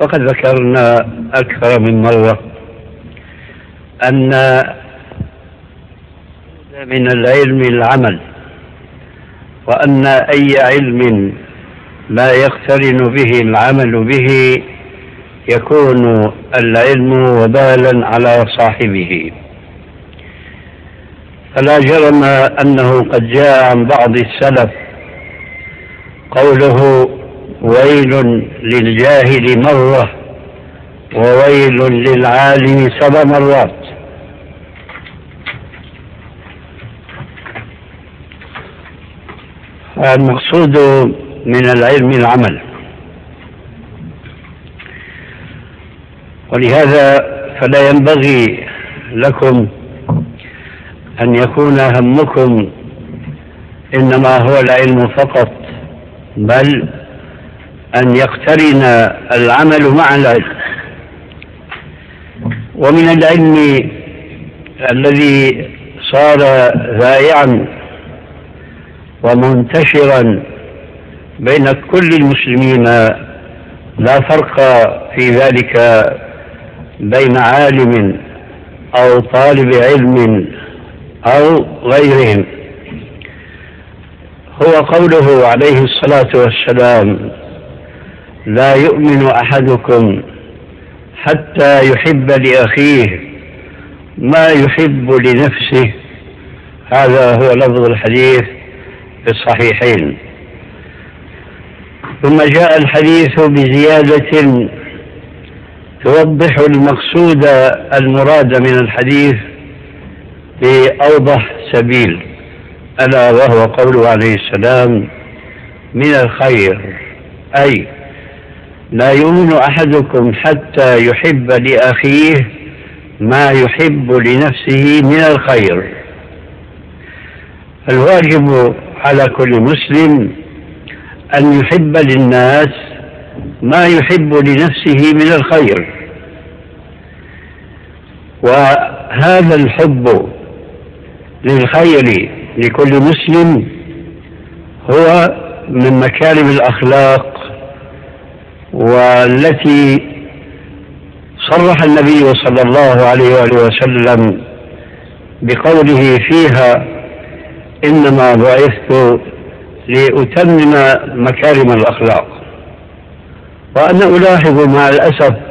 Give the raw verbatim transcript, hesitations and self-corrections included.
وقد ذكرنا أكثر من مرة أن من العلم العمل، وأن أي علم لا يقترن به العمل به يكون العلم وبالا على صاحبه. فلا جرم أنه قد جاء عن بعض السلف قوله: ويل للجاهل مرة وويل للعالم سبع مرات. المقصود من العلم العمل، ولهذا فلا ينبغي لكم أن يكون همكم إنما هو العلم فقط، بل أن يقترن العمل مع العلم. ومن العلم الذي صار ذائعا ومنتشرا بين كل المسلمين، لا فرق في ذلك بين عالم أو طالب علم أو غيرهم، هو قوله عليه الصلاة والسلام: لا يؤمن أحدكم حتى يحب لأخيه ما يحب لنفسه. هذا هو لفظ الحديث في الصحيحين. ثم جاء الحديث بزيادة توضح المقصود المراد من الحديث بأوضح سبيل، ألا وهو قوله عليه السلام: من الخير، أي لا يؤمن أحدكم حتى يحب لأخيه ما يحب لنفسه من الخير. الواجب على كل مسلم أن يحب للناس ما يحب لنفسه من الخير، وهذا الحب للخير لكل مسلم هو من مكارم الأخلاق، والتي صرح النبي صلى الله عليه وآله وسلم بقوله فيها: إنما بعثت لأتمم مكارم الأخلاق. وأنا ألاحظ مع الأسف